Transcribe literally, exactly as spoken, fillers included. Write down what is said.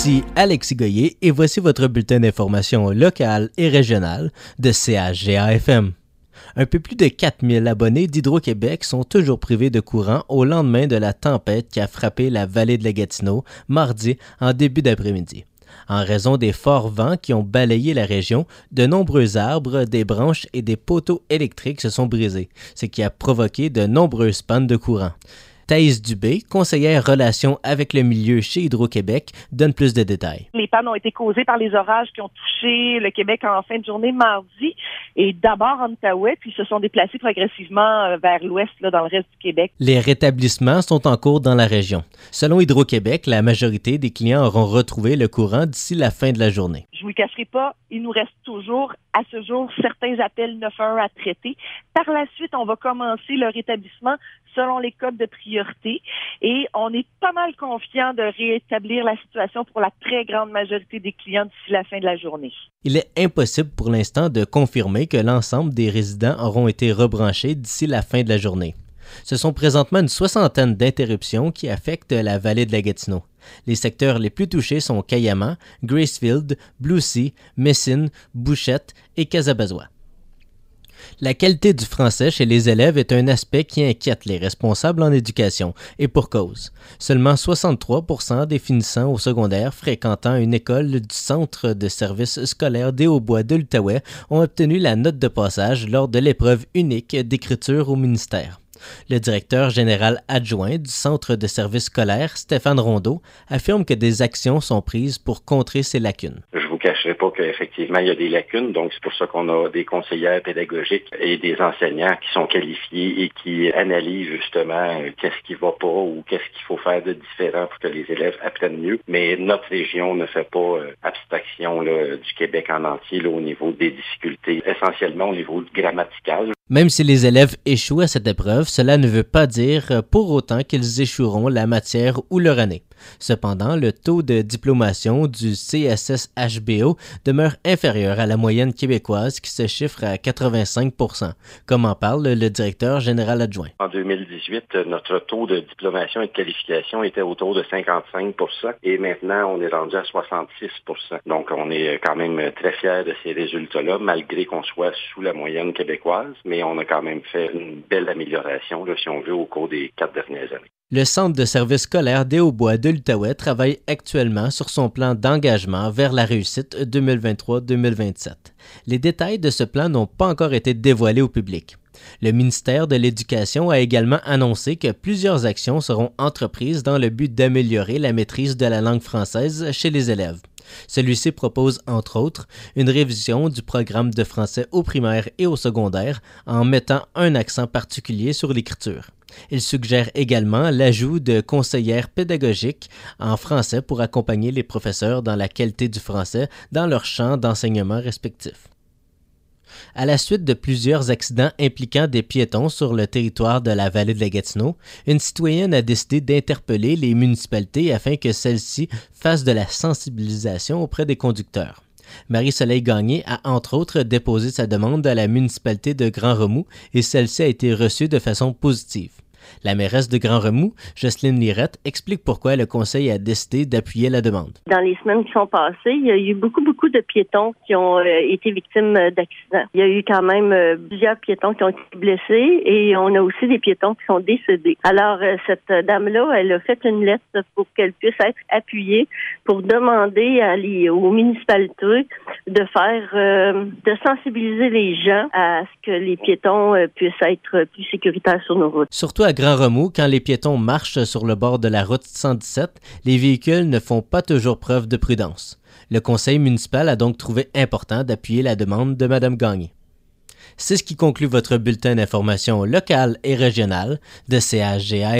Ici Alexis Goyer et voici votre bulletin d'information locale et régionale de C H G A F M. Un peu plus de quatre mille abonnés d'Hydro-Québec sont toujours privés de courant au lendemain de la tempête qui a frappé la vallée de la Gatineau mardi en début d'après-midi. En raison des forts vents qui ont balayé la région, de nombreux arbres, des branches et des poteaux électriques se sont brisés, ce qui a provoqué de nombreuses pannes de courant. Thaïs Dubé, conseillère relations avec le milieu chez Hydro-Québec, donne plus de détails. Les pannes ont été causées par les orages qui ont touché le Québec en fin de journée mardi et d'abord en Outaouais, puis se sont déplacés progressivement vers l'ouest, là, dans le reste du Québec. Les rétablissements sont en cours dans la région. Selon Hydro-Québec, la majorité des clients auront retrouvé le courant d'ici la fin de la journée. Je ne vous le cacherai pas, il nous reste toujours, à ce jour, certains appels neuf un un à traiter. Par la suite, on va commencer le rétablissement selon les codes de priorité et on est pas mal confiant de rétablir la situation pour la très grande majorité des clients d'ici la fin de la journée. Il est impossible pour l'instant de confirmer que l'ensemble des résidents auront été rebranchés d'ici la fin de la journée. Ce sont présentement une soixantaine d'interruptions qui affectent la vallée de la Gatineau. Les secteurs les plus touchés sont Cayama, Gracefield, Blue Sea, Messine, Bouchette et Casabazois. La qualité du français chez les élèves est un aspect qui inquiète les responsables en éducation, et pour cause. Seulement soixante-trois pour cent des finissants au secondaire fréquentant une école du Centre de services scolaires des Hauts-Bois de l'Outaouais ont obtenu la note de passage lors de l'épreuve unique d'écriture au ministère. Le directeur général adjoint du Centre de services scolaires, Stéphane Rondeau, affirme que des actions sont prises pour contrer ces lacunes. Je ne vous cacherai pas qu'effectivement, il y a des lacunes, donc c'est pour ça qu'on a des conseillères pédagogiques et des enseignants qui sont qualifiés et qui analysent justement qu'est-ce qui ne va pas ou qu'est-ce qu'il faut faire de différent pour que les élèves apprennent mieux. Mais notre région ne fait pas euh, abstraction là, du Québec en entier là, au niveau des difficultés, essentiellement au niveau grammatical. Même si les élèves échouent à cette épreuve, cela ne veut pas dire pour autant qu'ils échoueront la matière ou leur année. Cependant, le taux de diplomation du C S S H B O demeure inférieur à la moyenne québécoise qui se chiffre à quatre-vingt-cinq pour cent, comme en parle le directeur général adjoint. En deux mille dix-huit, notre taux de diplomation et de qualification était autour de cinquante-cinq pour cent et maintenant on est rendu à soixante-six pour cent. Donc on est quand même très fiers de ces résultats-là, malgré qu'on soit sous la moyenne québécoise, mais on a quand même fait une belle amélioration, là, si on veut, au cours des quatre dernières années. Le Centre de services scolaires des Hauts-Bois de l'Outaouais travaille actuellement sur son plan d'engagement vers la réussite deux mille vingt-trois deux mille vingt-sept. Les détails de ce plan n'ont pas encore été dévoilés au public. Le ministère de l'Éducation a également annoncé que plusieurs actions seront entreprises dans le but d'améliorer la maîtrise de la langue française chez les élèves. Celui-ci propose, entre autres, une révision du programme de français au primaire et au secondaire en mettant un accent particulier sur l'écriture. Il suggère également l'ajout de conseillères pédagogiques en français pour accompagner les professeurs dans la qualité du français dans leur champ d'enseignement respectif. À la suite de plusieurs accidents impliquant des piétons sur le territoire de la vallée de la Gatineau, une citoyenne a décidé d'interpeller les municipalités afin que celles-ci fassent de la sensibilisation auprès des conducteurs. Marie-Soleil Gagné a entre autres déposé sa demande à la municipalité de Grand-Remous et celle-ci a été reçue de façon positive. La mairesse de Grand-Remous, Jocelyne Lirette, explique pourquoi le conseil a décidé d'appuyer la demande. Dans les semaines qui sont passées, il y a eu beaucoup, beaucoup de piétons qui ont euh, été victimes d'accidents. Il y a eu quand même euh, plusieurs piétons qui ont été blessés et on a aussi des piétons qui sont décédés. Alors, euh, cette dame-là, elle a fait une lettre pour qu'elle puisse être appuyée pour demander à les, aux municipalités de faire, euh, de sensibiliser les gens à ce que les piétons euh, puissent être plus sécuritaires sur nos routes. Surtout à Grand-Remous, quand les piétons marchent sur le bord de la route cent dix-sept, les véhicules ne font pas toujours preuve de prudence. Le conseil municipal a donc trouvé important d'appuyer la demande de Mme Gagné. C'est ce qui conclut votre bulletin d'information locale et régionale de C H G A.